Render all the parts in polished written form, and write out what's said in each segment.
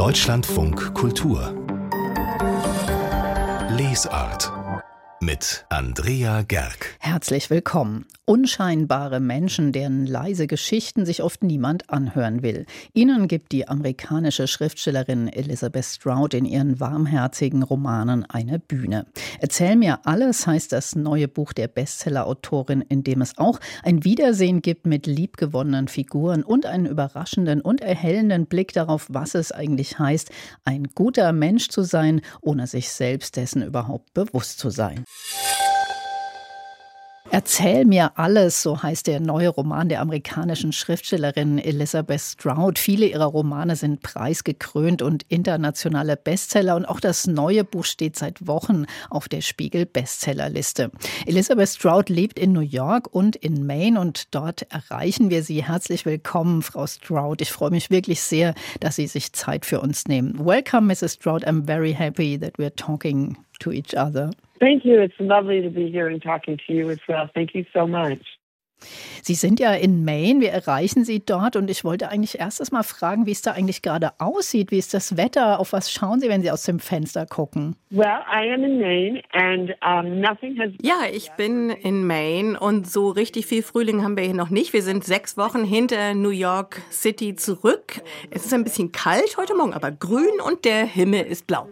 Deutschlandfunk Kultur Lesart mit Andrea Gerg. Herzlich willkommen. Unscheinbare Menschen, deren leise Geschichten sich oft niemand anhören will. Ihnen gibt die amerikanische Schriftstellerin Elizabeth Strout in ihren warmherzigen Romanen eine Bühne. Erzähl mir alles heißt das neue Buch der Bestseller-Autorin, in dem es auch ein Wiedersehen gibt mit liebgewonnenen Figuren und einen überraschenden und erhellenden Blick darauf, was es eigentlich heißt, ein guter Mensch zu sein, ohne sich selbst dessen überhaupt bewusst zu sein. Erzähl mir alles, so heißt der neue Roman der amerikanischen Schriftstellerin Elizabeth Strout. Viele ihrer Romane sind preisgekrönt und internationale Bestseller und auch das neue Buch steht seit Wochen auf der Spiegel-Bestsellerliste. Elizabeth Strout lebt in New York und in Maine und dort erreichen wir Sie. Herzlich willkommen, Frau Strout. Ich freue mich wirklich sehr, dass Sie sich Zeit für uns nehmen. Welcome, Mrs. Strout. I'm very happy that we're talking to each other. Thank you. It's lovely to be here and talking to you as well. Thank you so much. Sie sind ja in Maine, wir erreichen Sie dort und ich wollte eigentlich erstes mal fragen, wie es da eigentlich gerade aussieht. Wie ist das Wetter? Auf was schauen Sie, wenn Sie aus dem Fenster gucken? Well, I am in Maine and nothing has... Ja, ich bin in Maine und so richtig viel Frühling haben wir hier noch nicht. Wir sind 6 Wochen hinter New York City zurück. Es ist ein bisschen kalt heute Morgen, aber grün und der Himmel ist blau.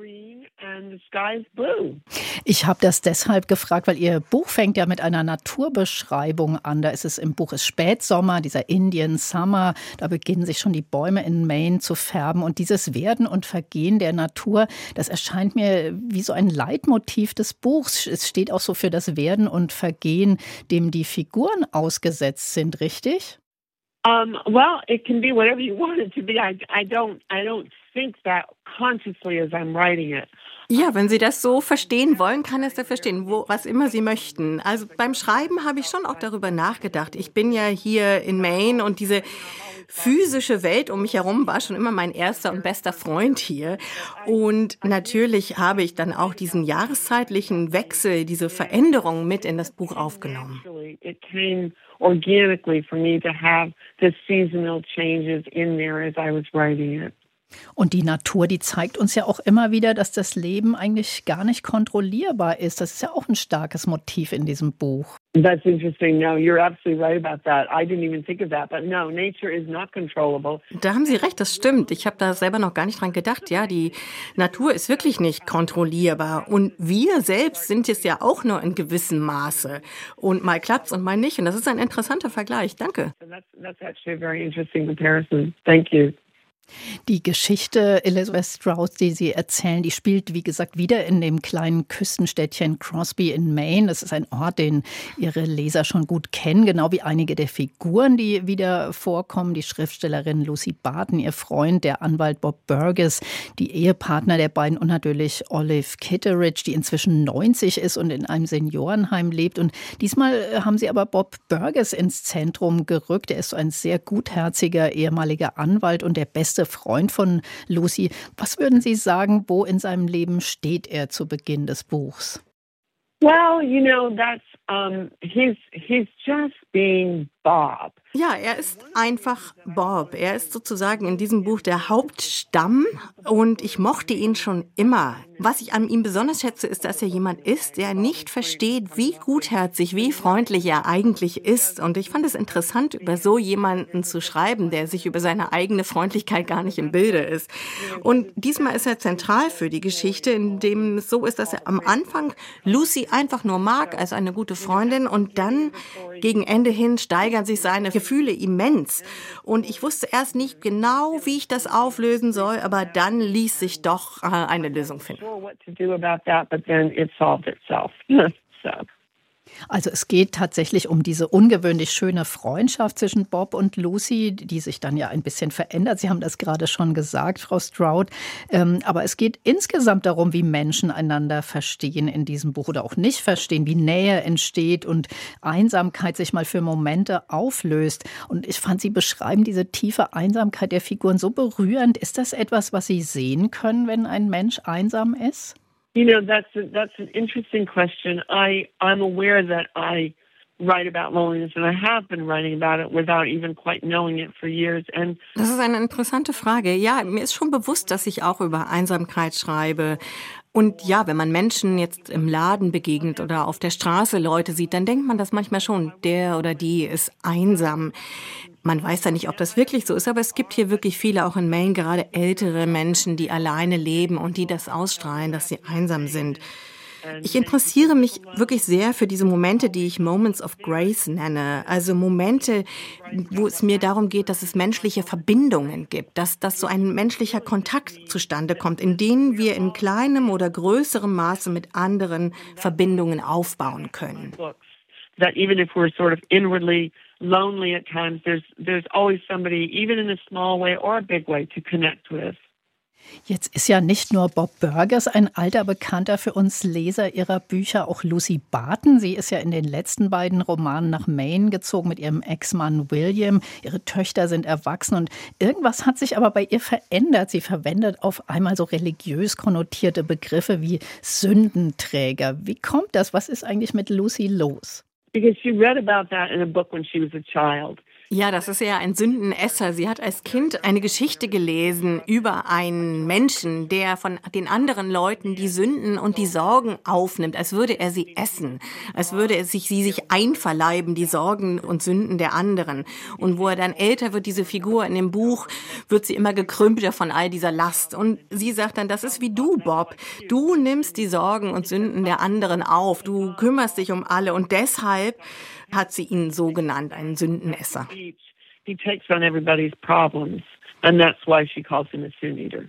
Ich habe das deshalb gefragt, weil Ihr Buch fängt ja mit einer Naturbeschreibung an. Da ist es im Buch ist Spätsommer, dieser Indian Summer. Da beginnen sich schon die Bäume in Maine zu färben. Und dieses Werden und Vergehen der Natur, das erscheint mir wie so ein Leitmotiv des Buchs. Es steht auch so für das Werden und Vergehen, dem die Figuren ausgesetzt sind, richtig? Well, it can be whatever you want it to be. I don't think that consciously as I'm writing it. Ja, wenn Sie das so verstehen wollen, kann es da verstehen, was immer Sie möchten. Also beim Schreiben habe ich schon auch darüber nachgedacht. Ich bin ja hier in Maine und diese physische Welt um mich herum war schon immer mein erster und bester Freund hier. Und natürlich habe ich dann auch diesen jahreszeitlichen Wechsel, diese Veränderung mit in das Buch aufgenommen. It came organically for me to have the seasonal changes in there as I was writing it. Und die Natur, die zeigt uns ja auch immer wieder, dass das Leben eigentlich gar nicht kontrollierbar ist. Das ist ja auch ein starkes Motiv in diesem Buch. That's interesting. No, you're absolutely right about that. I didn't even think of that. But no, nature is not controllable. Da haben Sie recht, das stimmt. Ich habe da selber noch gar nicht dran gedacht. Ja, die Natur ist wirklich nicht kontrollierbar. Und wir selbst sind es ja auch nur in gewissem Maße. Und mal klappt's und mal nicht. Und das ist ein interessanter Vergleich. Danke. That's actually a very interesting comparison. Thank you. Die Geschichte Elizabeth Strout, die Sie erzählen, die spielt, wie gesagt, wieder in dem kleinen Küstenstädtchen Crosby in Maine. Das ist ein Ort, den Ihre Leser schon gut kennen, genau wie einige der Figuren, die wieder vorkommen. Die Schriftstellerin Lucy Barton, ihr Freund, der Anwalt Bob Burgess, die Ehepartner der beiden und natürlich Olive Kitteridge, die inzwischen 90 ist und in einem Seniorenheim lebt. Und diesmal haben Sie aber Bob Burgess ins Zentrum gerückt. Er ist so ein sehr gutherziger ehemaliger Anwalt und der beste Freund von Lucy. Was würden Sie sagen, wo in seinem Leben steht er zu Beginn des Buchs? Well, you know, that's he's just being Bob. Ja, er ist einfach Bob. Er ist sozusagen in diesem Buch der Hauptstamm und ich mochte ihn schon immer. Was ich an ihm besonders schätze, ist, dass er jemand ist, der nicht versteht, wie gutherzig, wie freundlich er eigentlich ist. Und ich fand es interessant, über so jemanden zu schreiben, der sich über seine eigene Freundlichkeit gar nicht im Bilde ist. Und diesmal ist er zentral für die Geschichte, in dem es so ist, dass er am Anfang Lucy einfach nur mag als eine gute Freundin und dann gegen Ende hin steigern sich seine Gefühle immens. Und ich wusste erst nicht genau, wie ich das auflösen soll, aber dann ließ sich doch eine Lösung finden. Also es geht tatsächlich um diese ungewöhnlich schöne Freundschaft zwischen Bob und Lucy, die sich dann ja ein bisschen verändert. Sie haben das gerade schon gesagt, Frau Strout. Aber es geht insgesamt darum, wie Menschen einander verstehen in diesem Buch oder auch nicht verstehen, wie Nähe entsteht und Einsamkeit sich mal für Momente auflöst. Und ich fand, Sie beschreiben diese tiefe Einsamkeit der Figuren so berührend. Ist das etwas, was Sie sehen können, wenn ein Mensch einsam ist? You know, that's an interesting question. I'm aware that I write about loneliness, and I have been writing about it without even quite knowing it for years. And das ist eine interessante Frage. Ja, mir ist schon bewusst, dass ich auch über Einsamkeit schreibe. Und ja, wenn man Menschen jetzt im Laden begegnet oder auf der Straße Leute sieht, dann denkt man das manchmal schon, der oder die ist einsam. Man weiß ja nicht, ob das wirklich so ist, aber es gibt hier wirklich viele, auch in Maine, gerade ältere Menschen, die alleine leben und die das ausstrahlen, dass sie einsam sind. Ich interessiere mich wirklich sehr für diese Momente, die ich Moments of Grace nenne. Also Momente, wo es mir darum geht, dass es menschliche Verbindungen gibt, dass so ein menschlicher Kontakt zustande kommt, in denen wir in kleinem oder größerem Maße mit anderen Verbindungen aufbauen können. That even if we're sort of inwardly lonely at times, there's always somebody, even in a small way or a big way, to connect with. Jetzt ist ja nicht nur Bob Burgers ein alter Bekannter für uns Leser ihrer Bücher, auch Lucy Barton. Sie ist ja in den letzten beiden Romanen nach Maine gezogen mit ihrem Ex-Mann William. Ihre Töchter sind erwachsen und irgendwas hat sich aber bei ihr verändert. Sie verwendet auf einmal so religiös konnotierte Begriffe wie Sündenträger. Wie kommt das? Was ist eigentlich mit Lucy los? Because she read about that in a book when she was a child. Ja, das ist ja ein Sündenesser. Sie hat als Kind eine Geschichte gelesen über einen Menschen, der von den anderen Leuten die Sünden und die Sorgen aufnimmt, als würde er sie essen, als würde er sie sich einverleiben, die Sorgen und Sünden der anderen. Und wo er dann älter wird, diese Figur in dem Buch, wird sie immer gekrümmter von all dieser Last. Und sie sagt dann, das ist wie du, Bob. Du nimmst die Sorgen und Sünden der anderen auf. Du kümmerst dich um alle. Und deshalb hat sie ihn so genannt, einen Sündenesser. He takes on everybody's problems, and that's why she calls him a sin eater.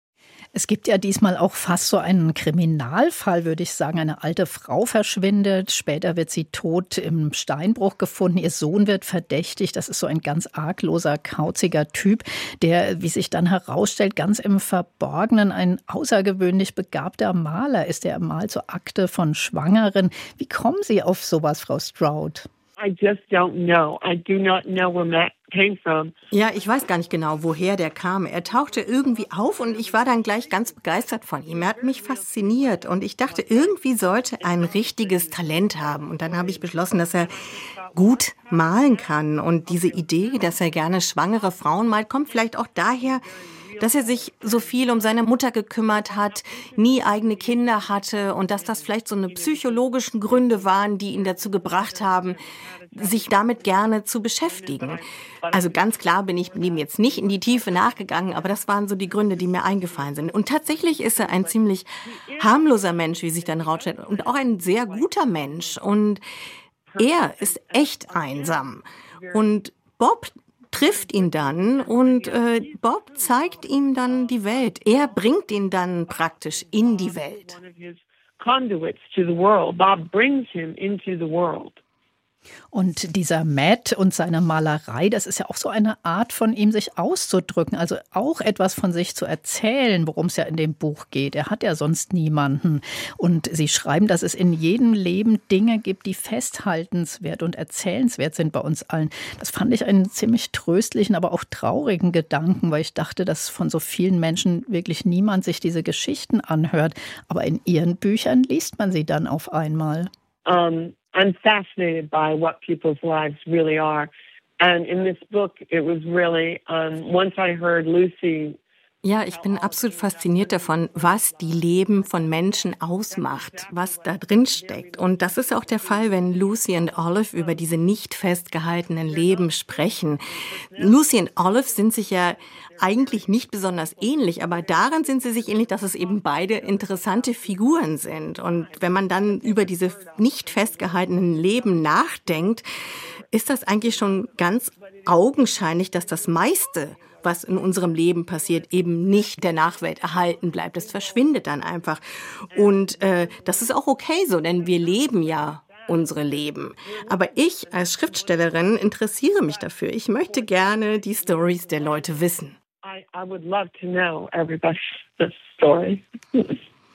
Es gibt ja diesmal auch fast so einen Kriminalfall, würde ich sagen. Eine alte Frau verschwindet, später wird sie tot im Steinbruch gefunden. Ihr Sohn wird verdächtigt. Das ist so ein ganz argloser, kauziger Typ, der, wie sich dann herausstellt, ganz im Verborgenen ein außergewöhnlich begabter Maler ist. Der malt so Akte von Schwangeren. Wie kommen Sie auf sowas, Frau Stroud? I just don't know. I do not know where Matt came from. Ja, ich weiß gar nicht genau, woher der kam. Er tauchte irgendwie auf und ich war dann gleich ganz begeistert von ihm. Er hat mich fasziniert und ich dachte, irgendwie sollte er ein richtiges Talent haben. Und dann habe ich beschlossen, dass er gut malen kann. Und diese Idee, dass er gerne schwangere Frauen malt, kommt vielleicht auch daher, dass er sich so viel um seine Mutter gekümmert hat, nie eigene Kinder hatte und dass das vielleicht so eine psychologischen Gründe waren, die ihn dazu gebracht haben, sich damit gerne zu beschäftigen. Also ganz klar bin ich ihm jetzt nicht in die Tiefe nachgegangen, aber das waren so die Gründe, die mir eingefallen sind. Und tatsächlich ist er ein ziemlich harmloser Mensch, wie sich dann rausstellt, und auch ein sehr guter Mensch. Und er ist echt einsam. Und Bob trifft ihn dann und Bob zeigt ihm dann die Welt. Er bringt ihn dann praktisch in die Welt. Conduits to the world. Bob brings him into the world. Und dieser Matt und seine Malerei, das ist ja auch so eine Art von ihm, sich auszudrücken, also auch etwas von sich zu erzählen, worum es ja in dem Buch geht. Er hat ja sonst niemanden. Und Sie schreiben, dass es in jedem Leben Dinge gibt, die festhaltenswert und erzählenswert sind bei uns allen. Das fand ich einen ziemlich tröstlichen, aber auch traurigen Gedanken, weil ich dachte, dass von so vielen Menschen wirklich niemand sich diese Geschichten anhört. Aber in Ihren Büchern liest man sie dann auf einmal. I'm fascinated by what people's lives really are. And in this book, it was really, once I heard Lucy. Ja, ich bin absolut fasziniert davon, was die Leben von Menschen ausmacht, was da drin steckt. Und das ist auch der Fall, wenn Lucy und Olive über diese nicht festgehaltenen Leben sprechen. Lucy und Olive sind sich ja eigentlich nicht besonders ähnlich, aber daran sind sie sich ähnlich, dass es eben beide interessante Figuren sind. Und wenn man dann über diese nicht festgehaltenen Leben nachdenkt, ist das eigentlich schon ganz augenscheinlich, dass das meiste, was in unserem Leben passiert, eben nicht der Nachwelt erhalten bleibt. Es verschwindet dann einfach. Und das ist auch okay so, denn wir leben ja unsere Leben. Aber ich als Schriftstellerin interessiere mich dafür. Ich möchte gerne die Stories der Leute wissen. I would love to know everybody's story.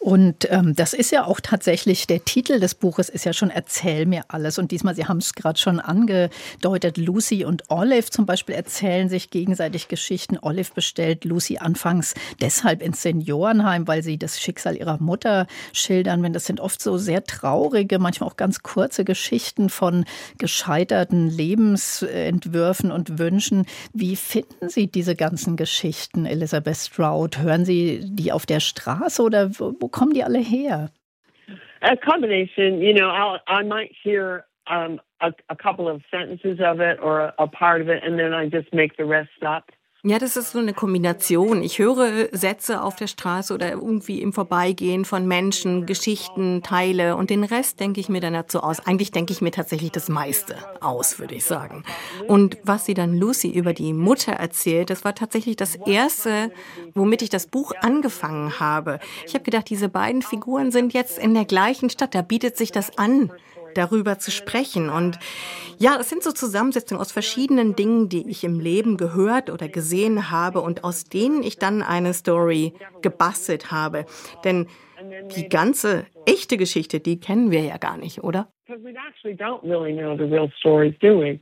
Und das ist ja auch tatsächlich, der Titel des Buches ist ja schon Erzähl mir alles. Und diesmal, Sie haben es gerade schon angedeutet, Lucy und Olive zum Beispiel erzählen sich gegenseitig Geschichten. Olive bestellt Lucy anfangs deshalb ins Seniorenheim, weil sie das Schicksal ihrer Mutter schildern. Das sind oft so sehr traurige, manchmal auch ganz kurze Geschichten von gescheiterten Lebensentwürfen und Wünschen. Wie finden Sie diese ganzen Geschichten, Elizabeth Strout? Hören Sie die auf der Straße oder wo kommen die alle her? A combination, I might hear a couple of sentences of it or a part of it, and then I just make the rest up. Ja, das ist so eine Kombination. Ich höre Sätze auf der Straße oder irgendwie im Vorbeigehen von Menschen, Geschichten, Teile und den Rest denke ich mir dann dazu aus. Eigentlich denke ich mir tatsächlich das meiste aus, würde ich sagen. Und was sie dann Lucy über die Mutter erzählt, das war tatsächlich das Erste, womit ich das Buch angefangen habe. Ich habe gedacht, diese beiden Figuren sind jetzt in der gleichen Stadt, da bietet sich das an, darüber zu sprechen. Und ja, es sind so Zusammensetzungen aus verschiedenen Dingen, die ich im Leben gehört oder gesehen habe und aus denen ich dann eine Story gebastelt habe. Denn die ganze echte Geschichte, die kennen wir ja gar nicht, oder? Because we actually don't really know the real stories, do we?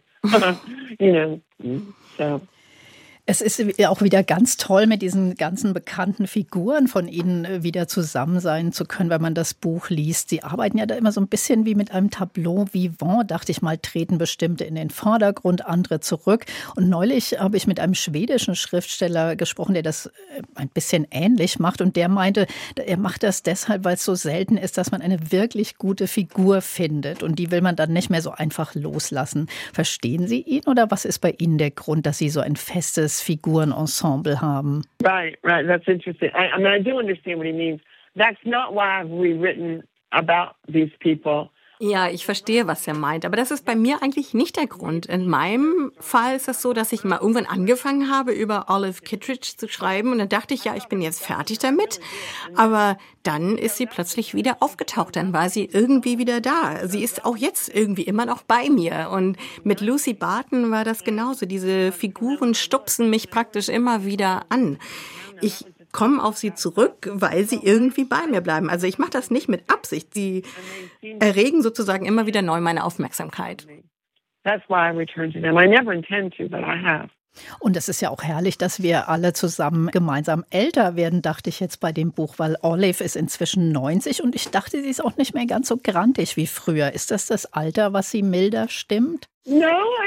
So. Es ist auch wieder ganz toll, mit diesen ganzen bekannten Figuren von Ihnen wieder zusammen sein zu können, wenn man das Buch liest. Sie arbeiten ja da immer so ein bisschen wie mit einem Tableau vivant, dachte ich mal, treten bestimmte in den Vordergrund, andere zurück. Und neulich habe ich mit einem schwedischen Schriftsteller gesprochen, der das ein bisschen ähnlich macht. Und der meinte, er macht das deshalb, weil es so selten ist, dass man eine wirklich gute Figur findet. Und die will man dann nicht mehr so einfach loslassen. Verstehen Sie ihn oder was ist bei Ihnen der Grund, dass Sie so ein festes Figurenensemble haben? Right. That's interesting. I do understand what he means. That's not why I've rewritten about these people. Ja, ich verstehe, was er meint, aber das ist bei mir eigentlich nicht der Grund. In meinem Fall ist es so, dass ich mal irgendwann angefangen habe, über Olive Kitteridge zu schreiben und dann dachte ich, ja, ich bin jetzt fertig damit, aber dann ist sie plötzlich wieder aufgetaucht, dann war sie irgendwie wieder da. Sie ist auch jetzt irgendwie immer noch bei mir und mit Lucy Barton war das genauso. Diese Figuren stupsen mich praktisch immer wieder an. Ich komme auf sie zurück, weil sie irgendwie bei mir bleiben. Also ich mache das nicht mit Absicht. Sie erregen sozusagen immer wieder neu meine Aufmerksamkeit. That's why I return to them. I never intend to, but I have. Und es ist ja auch herrlich, dass wir alle zusammen gemeinsam älter werden, dachte ich jetzt bei dem Buch, weil Olive ist inzwischen 90 und ich dachte, sie ist auch nicht mehr ganz so grantig wie früher. Ist das das Alter, was sie milder stimmt? No,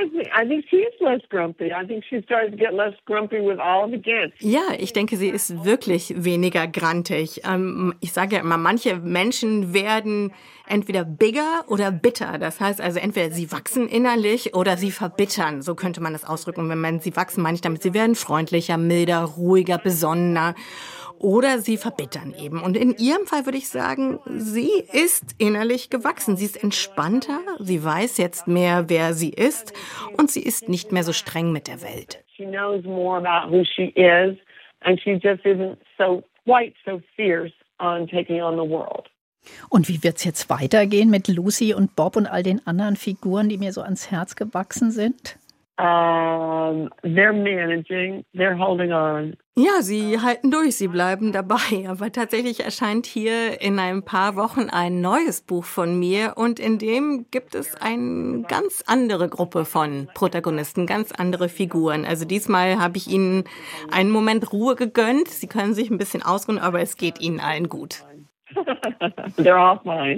I think she is less grumpy. I think she started to get less grumpy with Olive again. Ja, ich denke, sie ist wirklich weniger grantig. Ich sage ja immer, manche Menschen werden entweder bigger oder bitter. Das heißt also, entweder sie wachsen innerlich oder sie verbittern. So könnte man das ausdrücken. Und wenn man sie wachsen, meine ich damit, sie werden freundlicher, milder, ruhiger, besonnener. Oder sie verbittern eben. Und in ihrem Fall würde ich sagen, sie ist innerlich gewachsen. Sie ist entspannter, sie weiß jetzt mehr, wer sie ist und sie ist nicht mehr so streng mit der Welt. She knows more about who she is and she just isn't quite so fierce on taking on the world. Und wie wird es jetzt weitergehen mit Lucy und Bob und all den anderen Figuren, die mir so ans Herz gewachsen sind? They're managing, they're holding on. Ja, sie halten durch, sie bleiben dabei. Aber tatsächlich erscheint hier in ein paar Wochen ein neues Buch von mir und in dem gibt es eine ganz andere Gruppe von Protagonisten, ganz andere Figuren. Also diesmal habe ich ihnen einen Moment Ruhe gegönnt. Sie können sich ein bisschen ausruhen, aber es geht ihnen allen gut. They're all fine.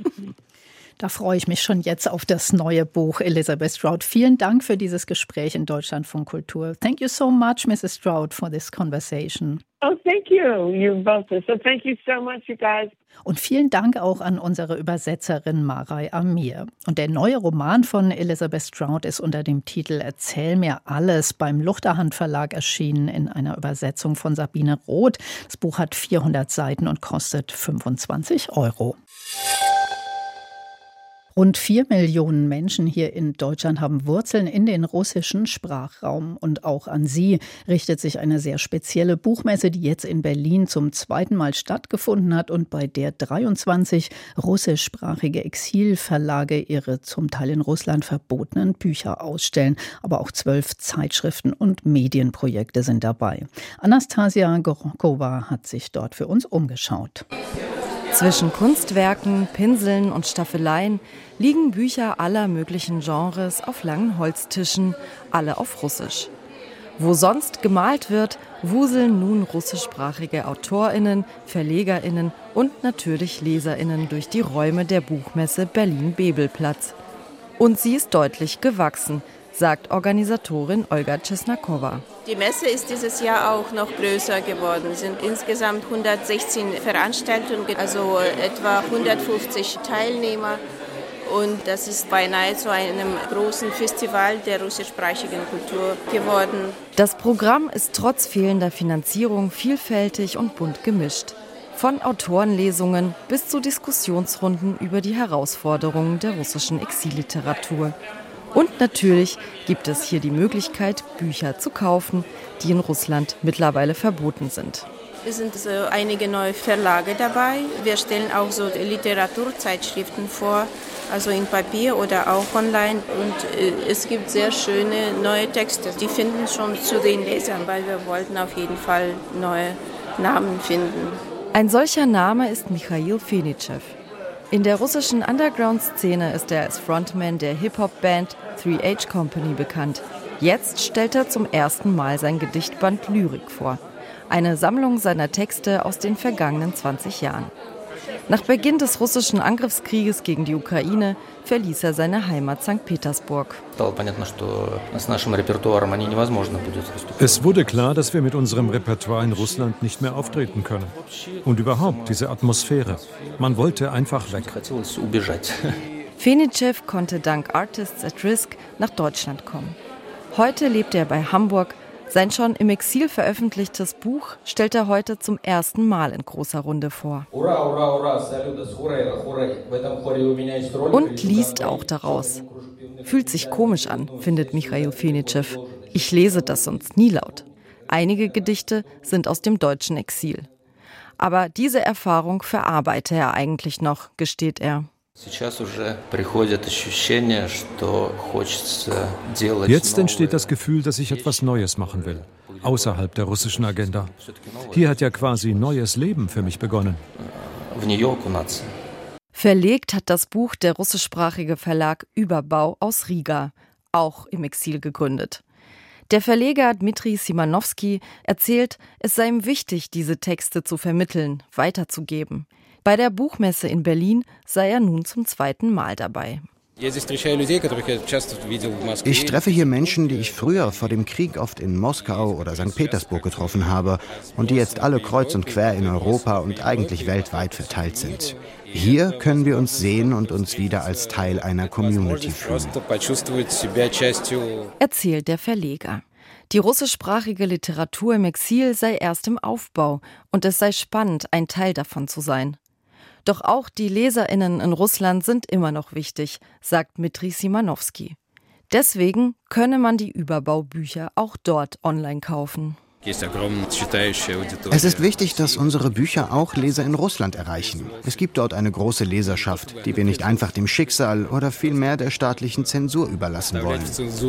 Da freue ich mich schon jetzt auf das neue Buch, Elizabeth Strout. Vielen Dank für dieses Gespräch in Deutschlandfunk Kultur. Thank you so much, Mrs. Strout, for this conversation. Oh, thank you. You both. So thank you so much, you guys. Und vielen Dank auch an unsere Übersetzerin Maray Amir. Und der neue Roman von Elizabeth Strout ist unter dem Titel Erzähl mir alles beim Luchterhand Verlag erschienen in einer Übersetzung von Sabine Roth. Das Buch hat 400 Seiten und kostet 25 €. Rund 4 Millionen Menschen hier in Deutschland haben Wurzeln in den russischen Sprachraum. Und auch an sie richtet sich eine sehr spezielle Buchmesse, die jetzt in Berlin zum zweiten Mal stattgefunden hat und bei der 23 russischsprachige Exilverlage ihre zum Teil in Russland verbotenen Bücher ausstellen. Aber auch 12 Zeitschriften und Medienprojekte sind dabei. Anastasia Goronkova hat sich dort für uns umgeschaut. Zwischen Kunstwerken, Pinseln und Staffeleien liegen Bücher aller möglichen Genres auf langen Holztischen, alle auf Russisch. Wo sonst gemalt wird, wuseln nun russischsprachige AutorInnen, VerlegerInnen und natürlich LeserInnen durch die Räume der Buchmesse Berlin-Bebelplatz. Und sie ist deutlich gewachsen, sagt Organisatorin Olga Czesnakowa. Die Messe ist dieses Jahr auch noch größer geworden. Es sind insgesamt 116 Veranstaltungen, also etwa 150 Teilnehmer. Und das ist beinahe zu einem großen Festival der russischsprachigen Kultur geworden. Das Programm ist trotz fehlender Finanzierung vielfältig und bunt gemischt. Von Autorenlesungen bis zu Diskussionsrunden über die Herausforderungen der russischen Exilliteratur. Und natürlich gibt es hier die Möglichkeit, Bücher zu kaufen, die in Russland mittlerweile verboten sind. Es sind so einige neue Verlage dabei. Wir stellen auch so Literaturzeitschriften vor, also in Papier oder auch online. Und es gibt sehr schöne neue Texte. Die finden schon zu den Lesern, weil wir wollten auf jeden Fall neue Namen finden. Ein solcher Name ist Michail Fenichev. In der russischen Underground-Szene ist er als Frontman der Hip-Hop-Band 3H Company bekannt. Jetzt stellt er zum ersten Mal sein Gedichtband Lyrik vor. Eine Sammlung seiner Texte aus den vergangenen 20 Jahren. Nach Beginn des russischen Angriffskrieges gegen die Ukraine verließ er seine Heimat St. Petersburg. Es wurde klar, dass wir mit unserem Repertoire in Russland nicht mehr auftreten können. Und überhaupt diese Atmosphäre. Man wollte einfach weg. Fenichev konnte dank Artists at Risk nach Deutschland kommen. Heute lebt er bei Hamburg. Sein schon im Exil veröffentlichtes Buch stellt er heute zum ersten Mal in großer Runde vor. Und liest auch daraus. Fühlt sich komisch an, findet Michail Fenichev. Ich lese das sonst nie laut. Einige Gedichte sind aus dem deutschen Exil. Aber diese Erfahrung verarbeite er eigentlich noch, gesteht er. Jetzt entsteht das Gefühl, dass ich etwas Neues machen will, außerhalb der russischen Agenda. Hier hat ja quasi neues Leben für mich begonnen. Verlegt hat das Buch der russischsprachige Verlag Überbau aus Riga, auch im Exil gegründet. Der Verleger Dmitri Simanowski erzählt, es sei ihm wichtig, diese Texte zu vermitteln, weiterzugeben. Bei der Buchmesse in Berlin sei er nun zum 2. Mal dabei. Ich treffe hier Menschen, die ich früher vor dem Krieg oft in Moskau oder St. Petersburg getroffen habe und die jetzt alle kreuz und quer in Europa und eigentlich weltweit verteilt sind. Hier können wir uns sehen und uns wieder als Teil einer Community fühlen, erzählt der Verleger. Die russischsprachige Literatur im Exil sei erst im Aufbau und es sei spannend, ein Teil davon zu sein. Doch auch die LeserInnen in Russland sind immer noch wichtig, sagt Dmitri Simanowski. Deswegen könne man die Überbaubücher auch dort online kaufen. Es ist wichtig, dass unsere Bücher auch Leser in Russland erreichen. Es gibt dort eine große Leserschaft, die wir nicht einfach dem Schicksal oder vielmehr der staatlichen Zensur überlassen wollen.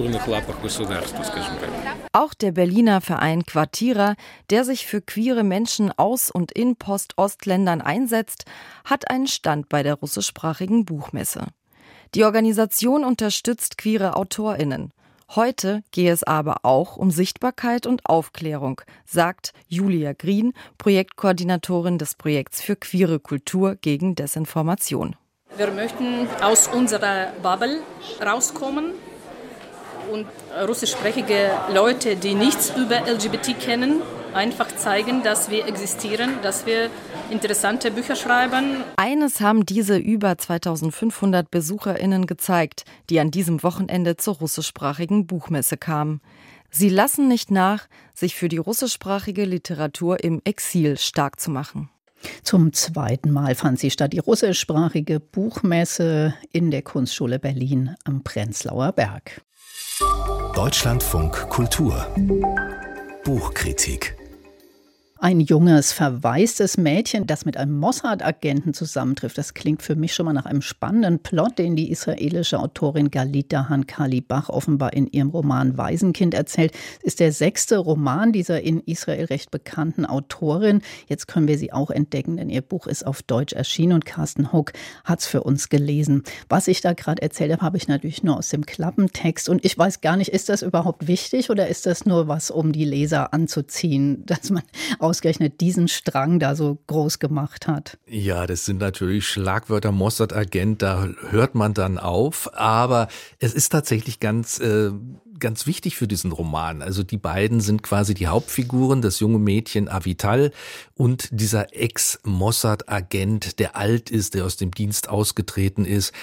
Auch der Berliner Verein Quartira, der sich für queere Menschen aus und in Post-Ost-Ländern einsetzt, hat einen Stand bei der russischsprachigen Buchmesse. Die Organisation unterstützt queere AutorInnen. Heute gehe es aber auch um Sichtbarkeit und Aufklärung, sagt Julia Green, Projektkoordinatorin des Projekts für queere Kultur gegen Desinformation. Wir möchten aus unserer Bubble rauskommen und russischsprachige Leute, die nichts über LGBT kennen, einfach zeigen, dass wir existieren, dass wir interessante Bücher schreiben. Eines haben diese über 2500 BesucherInnen gezeigt, die an diesem Wochenende zur russischsprachigen Buchmesse kamen. Sie lassen nicht nach, sich für die russischsprachige Literatur im Exil stark zu machen. Zum 2. Mal fand sie statt, die russischsprachige Buchmesse in der Kunstschule Berlin am Prenzlauer Berg. Deutschlandfunk Kultur Buchkritik. Ein junges, verwaistes Mädchen, das mit einem Mossad-Agenten zusammentrifft. Das klingt für mich schon mal nach einem spannenden Plot, den die israelische Autorin Galit Dahan-Kalibach offenbar in ihrem Roman Waisenkind erzählt. Es ist der 6. Roman dieser in Israel recht bekannten Autorin. Jetzt können wir sie auch entdecken, denn ihr Buch ist auf Deutsch erschienen und Carsten Huck hat es für uns gelesen. Was ich da gerade erzählt habe, habe ich natürlich nur aus dem Klappentext. Und ich weiß gar nicht, ist das überhaupt wichtig oder ist das nur was, um die Leser anzuziehen, dass man ausgerechnet diesen Strang da so groß gemacht hat? Ja, das sind natürlich Schlagwörter, Mossad-Agent, da hört man dann auf. Aber es ist tatsächlich ganz wichtig für diesen Roman. Also die beiden sind quasi die Hauptfiguren, das junge Mädchen Avital und dieser Ex-Mossad-Agent, der alt ist, der aus dem Dienst ausgetreten ist,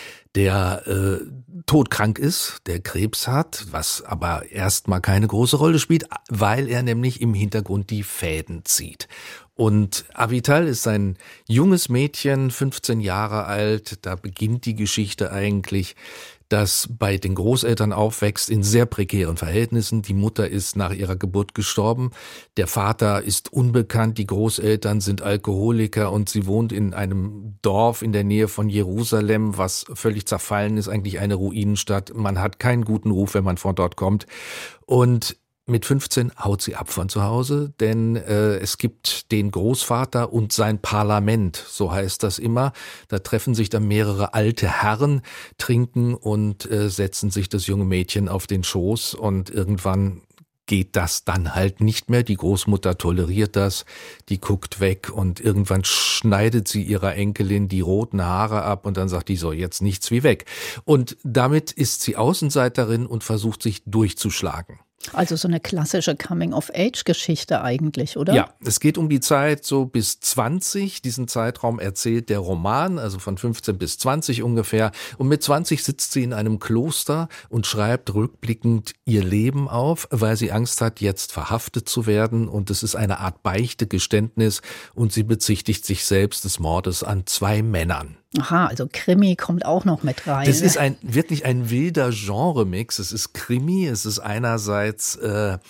der todkrank ist, der Krebs hat, was aber erstmal keine große Rolle spielt, weil er nämlich im Hintergrund die Fäden zieht. Und Avital ist ein junges Mädchen, 15 Jahre alt, da beginnt die Geschichte eigentlich, das bei den Großeltern aufwächst in sehr prekären Verhältnissen. Die Mutter ist nach ihrer Geburt gestorben, der Vater ist unbekannt, die Großeltern sind Alkoholiker und sie wohnt in einem Dorf in der Nähe von Jerusalem, was völlig zerfallen ist, eigentlich eine Ruinenstadt. Man hat keinen guten Ruf, wenn man von dort kommt. Und mit 15 haut sie ab von zu Hause, denn es gibt den Großvater und sein Parlament, so heißt das immer. Da treffen sich dann mehrere alte Herren, trinken und setzen sich das junge Mädchen auf den Schoß und irgendwann geht das dann halt nicht mehr. Die Großmutter toleriert das, die guckt weg und irgendwann schneidet sie ihrer Enkelin die roten Haare ab und dann sagt die so, jetzt nichts wie weg. Und damit ist sie Außenseiterin und versucht sich durchzuschlagen. Also so eine klassische Coming-of-Age-Geschichte eigentlich, oder? Ja, es geht um die Zeit so bis 20. Diesen Zeitraum erzählt der Roman, also von 15 bis 20 ungefähr. Und mit 20 sitzt sie in einem Kloster und schreibt rückblickend ihr Leben auf, weil sie Angst hat, jetzt verhaftet zu werden. Und es ist eine Art Beichte-Geständnis und sie bezichtigt sich selbst des Mordes an 2 Männern. Aha, also Krimi kommt auch noch mit rein. Das ist wirklich ein wilder Genremix. Es ist Krimi, es ist einerseits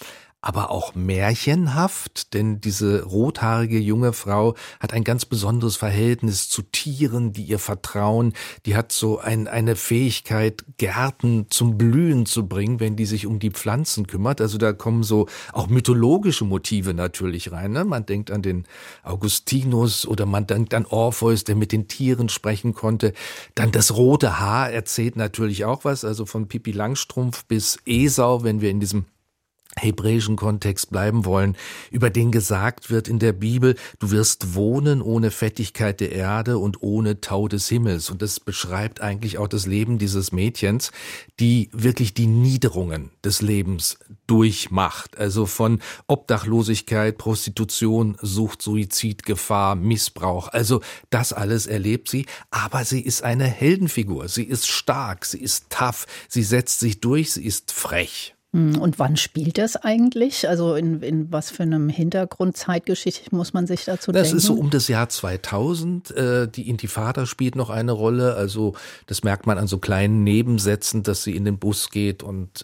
aber auch märchenhaft, denn diese rothaarige junge Frau hat ein ganz besonderes Verhältnis zu Tieren, die ihr vertrauen. Die hat so eine Fähigkeit, Gärten zum Blühen zu bringen, wenn die sich um die Pflanzen kümmert. Also da kommen so auch mythologische Motive natürlich rein. Ne? Man denkt an den Augustinus oder man denkt an Orpheus, der mit den Tieren sprechen konnte. Dann das rote Haar erzählt natürlich auch was, also von Pippi Langstrumpf bis Esau, wenn wir in diesem hebräischen Kontext bleiben wollen, über den gesagt wird in der Bibel, du wirst wohnen ohne Fettigkeit der Erde und ohne Tau des Himmels. Und das beschreibt eigentlich auch das Leben dieses Mädchens, die wirklich die Niederungen des Lebens durchmacht. Also von Obdachlosigkeit, Prostitution, Sucht, Suizid, Gefahr, Missbrauch. Also das alles erlebt sie. Aber sie ist eine Heldenfigur. Sie ist stark, sie ist tough, sie setzt sich durch, sie ist frech. Und wann spielt das eigentlich? Also in was für einem Hintergrund zeitgeschichtlich muss man sich dazu denken? Das ist so um das Jahr 2000. Die Intifada spielt noch eine Rolle. Also das merkt man an so kleinen Nebensätzen, dass sie in den Bus geht und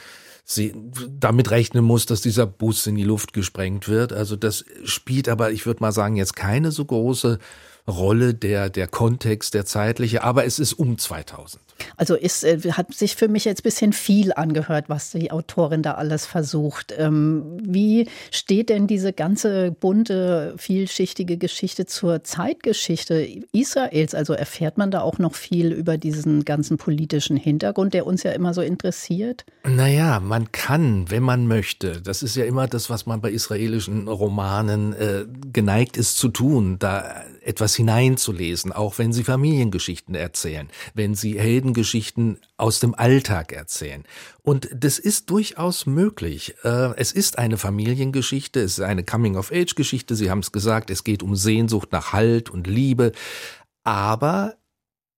sie damit rechnen muss, dass dieser Bus in die Luft gesprengt wird. Also das spielt aber, ich würde mal sagen, jetzt keine so große Rolle, der Kontext, der zeitliche, aber es ist um 2000. Also hat sich für mich jetzt ein bisschen viel angehört, was die Autorin da alles versucht. Wie steht denn diese ganze bunte, vielschichtige Geschichte zur Zeitgeschichte Israels? Also erfährt man da auch noch viel über diesen ganzen politischen Hintergrund, der uns ja immer so interessiert? Naja, man kann, wenn man möchte. Das ist ja immer das, was man bei israelischen Romanen geneigt ist zu tun, da etwas hineinzulesen, auch wenn sie Familiengeschichten erzählen, wenn sie Heldengeschichten aus dem Alltag erzählen. Und das ist durchaus möglich. Es ist eine Familiengeschichte, es ist eine Coming-of-Age-Geschichte, Sie haben es gesagt, es geht um Sehnsucht nach Halt und Liebe, aber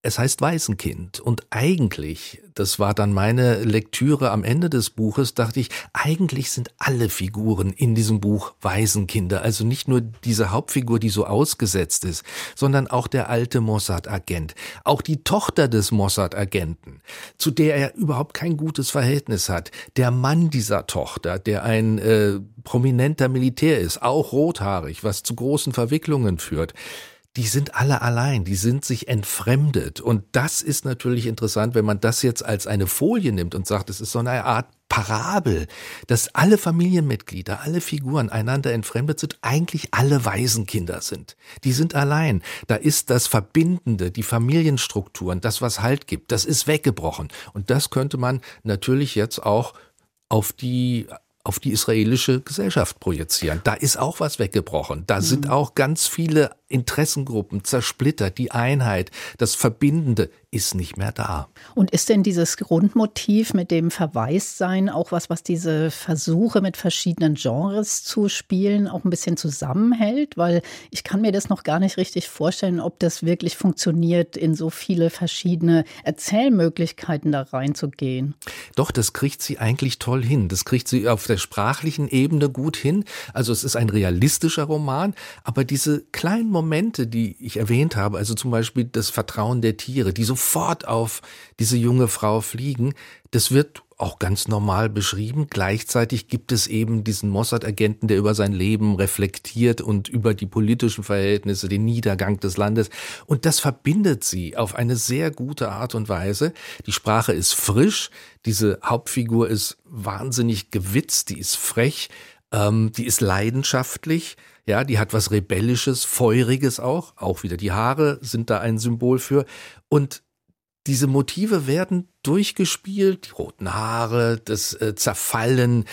es heißt Waisenkind und eigentlich, das war dann meine Lektüre am Ende des Buches, dachte ich, eigentlich sind alle Figuren in diesem Buch Waisenkinder. Also nicht nur diese Hauptfigur, die so ausgesetzt ist, sondern auch der alte Mossad-Agent. Auch die Tochter des Mossad-Agenten, zu der er überhaupt kein gutes Verhältnis hat. Der Mann dieser Tochter, der ein prominenter Militär ist, auch rothaarig, was zu großen Verwicklungen führt. Die sind alle allein, die sind sich entfremdet. Und das ist natürlich interessant, wenn man das jetzt als eine Folie nimmt und sagt, es ist so eine Art Parabel, dass alle Familienmitglieder, alle Figuren einander entfremdet sind, eigentlich alle Waisenkinder sind. Die sind allein. Da ist das Verbindende, die Familienstrukturen, das, was Halt gibt, das ist weggebrochen. Und das könnte man natürlich jetzt auch auf die israelische Gesellschaft projizieren. Da ist auch was weggebrochen. Da sind auch ganz viele Interessengruppen zersplittert. Die Einheit, das Verbindende ist nicht mehr da. Und ist denn dieses Grundmotiv mit dem Verwaistsein auch was diese Versuche mit verschiedenen Genres zu spielen auch ein bisschen zusammenhält? Weil ich kann mir das noch gar nicht richtig vorstellen, ob das wirklich funktioniert, in so viele verschiedene Erzählmöglichkeiten da reinzugehen. Doch, das kriegt sie eigentlich toll hin. Das kriegt sie auf der sprachlichen Ebene gut hin. Also es ist ein realistischer Roman, aber diese kleinen Momente, die ich erwähnt habe, also zum Beispiel das Vertrauen der Tiere, die sofort auf diese junge Frau fliegen, das wird auch ganz normal beschrieben. Gleichzeitig gibt es eben diesen Mossad-Agenten, der über sein Leben reflektiert und über die politischen Verhältnisse, den Niedergang des Landes. Und das verbindet sie auf eine sehr gute Art und Weise. Die Sprache ist frisch, diese Hauptfigur ist wahnsinnig gewitzt, die ist frech, die ist leidenschaftlich. Ja, die hat was Rebellisches, Feuriges auch wieder die Haare sind da ein Symbol für. Und diese Motive werden durchgespielt, die roten Haare, das Zerfallen,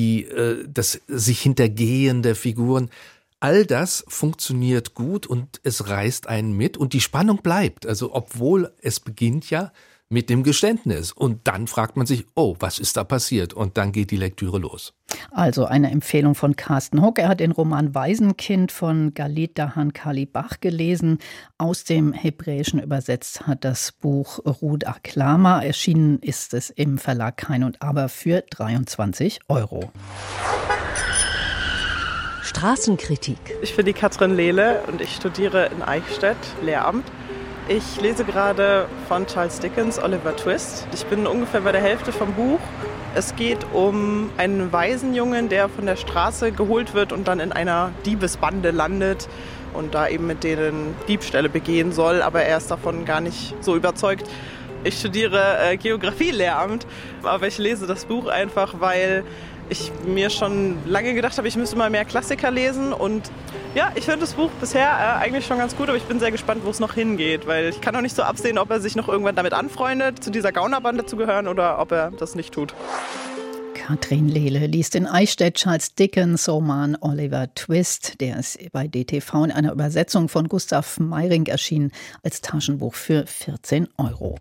das sich Hintergehen der Figuren. All das funktioniert gut und es reißt einen mit und die Spannung bleibt. Also obwohl es beginnt ja mit dem Geständnis. Und dann fragt man sich, oh, was ist da passiert? Und dann geht die Lektüre los. Also eine Empfehlung von Carsten Huck. Er hat den Roman Waisenkind von Galit Dahan Kalibach gelesen. Aus dem Hebräischen übersetzt hat das Buch Ruth Aklama. Erschienen ist es im Verlag Kein und Aber für 23 €. Straßenkritik. Ich bin die Katrin Lehle und ich studiere in Eichstätt Lehramt. Ich lese gerade von Charles Dickens Oliver Twist. Ich bin ungefähr bei der Hälfte vom Buch. Es geht um einen Waisenjungen, der von der Straße geholt wird und dann in einer Diebesbande landet und da eben mit denen Diebstähle begehen soll, aber er ist davon gar nicht so überzeugt. Ich studiere Geografie-Lehramt, aber ich lese das Buch einfach, weil ich mir schon lange gedacht habe, ich müsste mal mehr Klassiker lesen und ja, ich finde das Buch bisher eigentlich schon ganz gut, aber ich bin sehr gespannt, wo es noch hingeht, weil ich kann auch nicht so absehen, ob er sich noch irgendwann damit anfreundet, zu dieser Gaunerbande zu gehören oder ob er das nicht tut. Katrin Lehle liest in Eichstätt Charles Dickens Roman Oliver Twist. Der ist bei DTV in einer Übersetzung von Gustav Meyring erschienen als Taschenbuch für 14 €.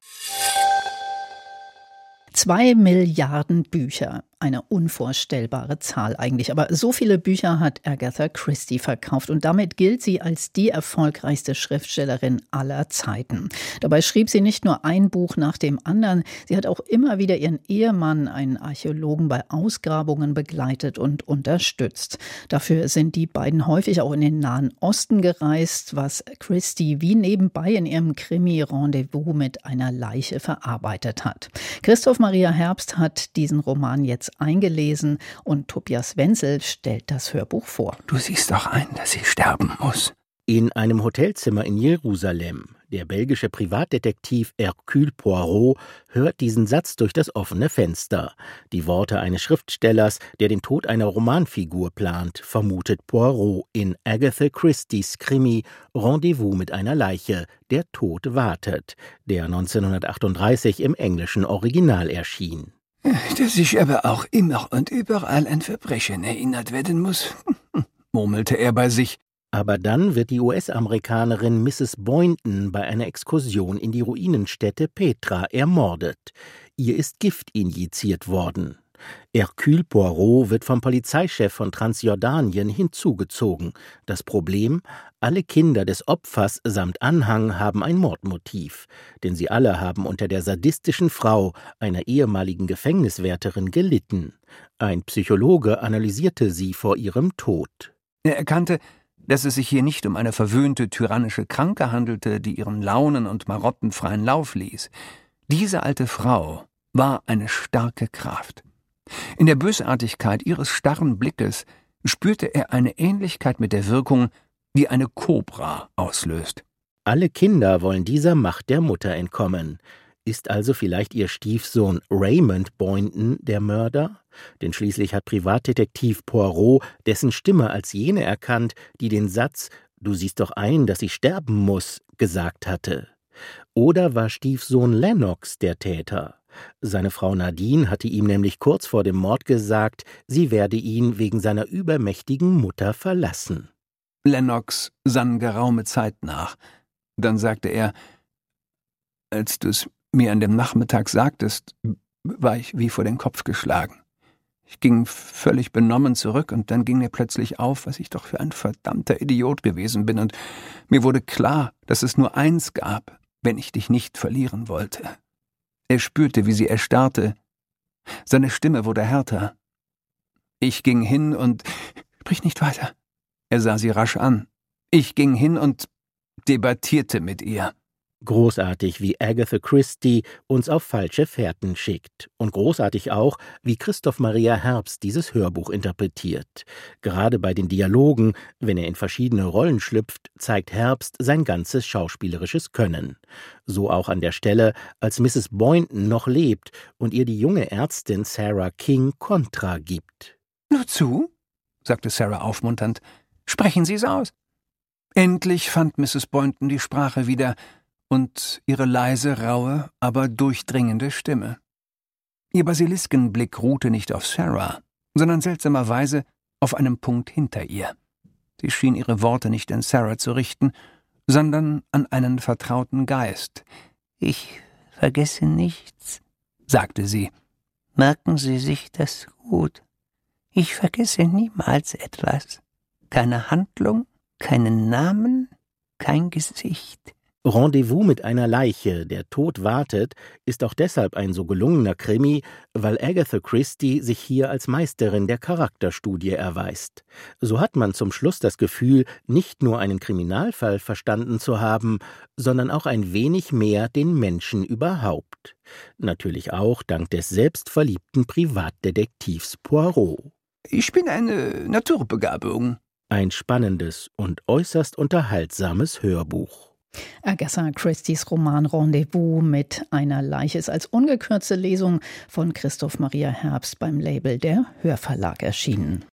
2 Milliarden Bücher. Eine unvorstellbare Zahl eigentlich. Aber so viele Bücher hat Agatha Christie verkauft und damit gilt sie als die erfolgreichste Schriftstellerin aller Zeiten. Dabei schrieb sie nicht nur ein Buch nach dem anderen, sie hat auch immer wieder ihren Ehemann, einen Archäologen, bei Ausgrabungen begleitet und unterstützt. Dafür sind die beiden häufig auch in den Nahen Osten gereist, was Christie wie nebenbei in ihrem Krimi Rendezvous mit einer Leiche verarbeitet hat. Christoph Maria Herbst hat diesen Roman jetzt eingelesen und Tobias Wenzel stellt das Hörbuch vor. Du siehst doch ein, dass sie sterben muss. In einem Hotelzimmer in Jerusalem. Der belgische Privatdetektiv Hercule Poirot hört diesen Satz durch das offene Fenster. Die Worte eines Schriftstellers, der den Tod einer Romanfigur plant, vermutet Poirot in Agatha Christies Krimi Rendezvous mit einer Leiche, der Tod wartet, der 1938 im englischen Original erschien. Dass ich aber auch immer und überall an Verbrechen erinnert werden muss, murmelte er bei sich. Aber dann wird die US-Amerikanerin Mrs. Boynton bei einer Exkursion in die Ruinenstätte Petra ermordet. Ihr ist Gift injiziert worden. Hercule Poirot wird vom Polizeichef von Transjordanien hinzugezogen. Das Problem? Alle Kinder des Opfers samt Anhang haben ein Mordmotiv. Denn sie alle haben unter der sadistischen Frau einer ehemaligen Gefängniswärterin gelitten. Ein Psychologe analysierte sie vor ihrem Tod. Er erkannte, dass es sich hier nicht um eine verwöhnte, tyrannische Kranke handelte, die ihren Launen und Marotten freien Lauf ließ. Diese alte Frau war eine starke Kraft. In der Bösartigkeit ihres starren Blickes spürte er eine Ähnlichkeit mit der Wirkung, die eine Kobra auslöst. Alle Kinder wollen dieser Macht der Mutter entkommen. Ist also vielleicht ihr Stiefsohn Raymond Boynton der Mörder? Denn schließlich hat Privatdetektiv Poirot dessen Stimme als jene erkannt, die den Satz »Du siehst doch ein, dass ich sterben muss« gesagt hatte. Oder war Stiefsohn Lennox der Täter? Seine Frau Nadine hatte ihm nämlich kurz vor dem Mord gesagt, sie werde ihn wegen seiner übermächtigen Mutter verlassen. Lennox sann geraume Zeit nach. Dann sagte er, als du es mir an dem Nachmittag sagtest, war ich wie vor den Kopf geschlagen. Ich ging völlig benommen zurück und dann ging mir plötzlich auf, was ich doch für ein verdammter Idiot gewesen bin und mir wurde klar, dass es nur eins gab, wenn ich dich nicht verlieren wollte. Er spürte, wie sie erstarrte. Seine Stimme wurde härter. Ich ging hin und... Sprich nicht weiter. Er sah sie rasch an. Ich ging hin und debattierte mit ihr. Großartig, wie Agatha Christie uns auf falsche Fährten schickt. Und großartig auch, wie Christoph Maria Herbst dieses Hörbuch interpretiert. Gerade bei den Dialogen, wenn er in verschiedene Rollen schlüpft, zeigt Herbst sein ganzes schauspielerisches Können. So auch an der Stelle, als Mrs. Boynton noch lebt und ihr die junge Ärztin Sarah King Kontra gibt. »Nur zu«, sagte Sarah aufmunternd, »sprechen Sie es aus.« Endlich fand Mrs. Boynton die Sprache wieder und ihre leise, raue, aber durchdringende Stimme. Ihr Basiliskenblick ruhte nicht auf Sarah, sondern seltsamerweise auf einem Punkt hinter ihr. Sie schien ihre Worte nicht an Sarah zu richten, sondern an einen vertrauten Geist. »Ich vergesse nichts«, sagte sie. »Merken Sie sich das gut. Ich vergesse niemals etwas. Keine Handlung, keinen Namen, kein Gesicht.« Rendezvous mit einer Leiche, der Tod wartet, ist auch deshalb ein so gelungener Krimi, weil Agatha Christie sich hier als Meisterin der Charakterstudie erweist. So hat man zum Schluss das Gefühl, nicht nur einen Kriminalfall verstanden zu haben, sondern auch ein wenig mehr den Menschen überhaupt. Natürlich auch dank des selbstverliebten Privatdetektivs Poirot. »Ich bin eine Naturbegabung.« Ein spannendes und äußerst unterhaltsames Hörbuch. Agatha Christies Roman Rendezvous mit einer Leiche ist als ungekürzte Lesung von Christoph Maria Herbst beim Label der Hörverlag erschienen.